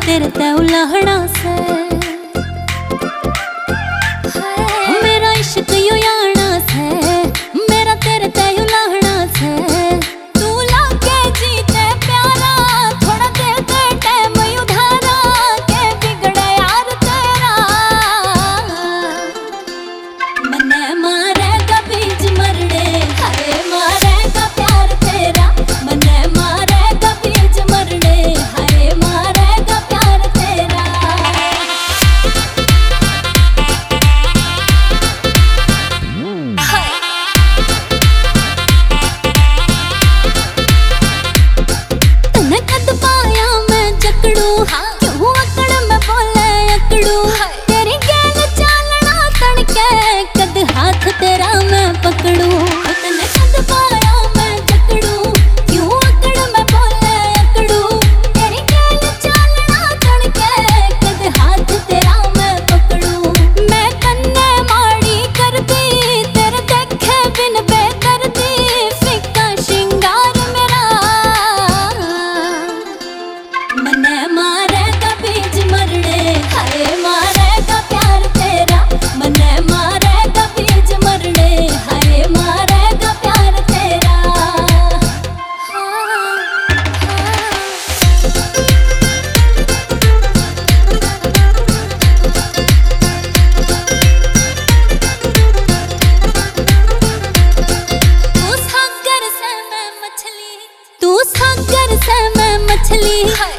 तेरे ते उलाहना से मेरा इश्क यू याना से मेरा तेरे ते उलाहना से तू लागे जीते प्यारा थोड़ा दे दे टाइम उधारा के बिगड़े यार तेरा मने मारेगा बीज मरने हाय मारेगा प्यार तेरा मने मारेगा बीज मरने हाय मारेगा प्यार तेरा तने कद पाया मैं जकड़ू क्यों अकड़ में बोले अकड़ू तेरी गेल चालना तड़के कद हाथ तेरा मैं पकड़ू तने कद पाया मैं जकड़ू क्यों अकड़ में बोले अकड़ू तेरी गेल चालना तड़के कद हाथ तेरा मैं पकड़ू मैं कन्ने माड़ी कर दी तेरे देखे बिन बेदर्दी फिक्का श्रृंगार मेरा मने मारेगा बीज मरने हाय मारेगा प्यार तेरा मने मारेगा बीज मरने हाय मारेगा प्यार तेरा तू सागर से मैं मछली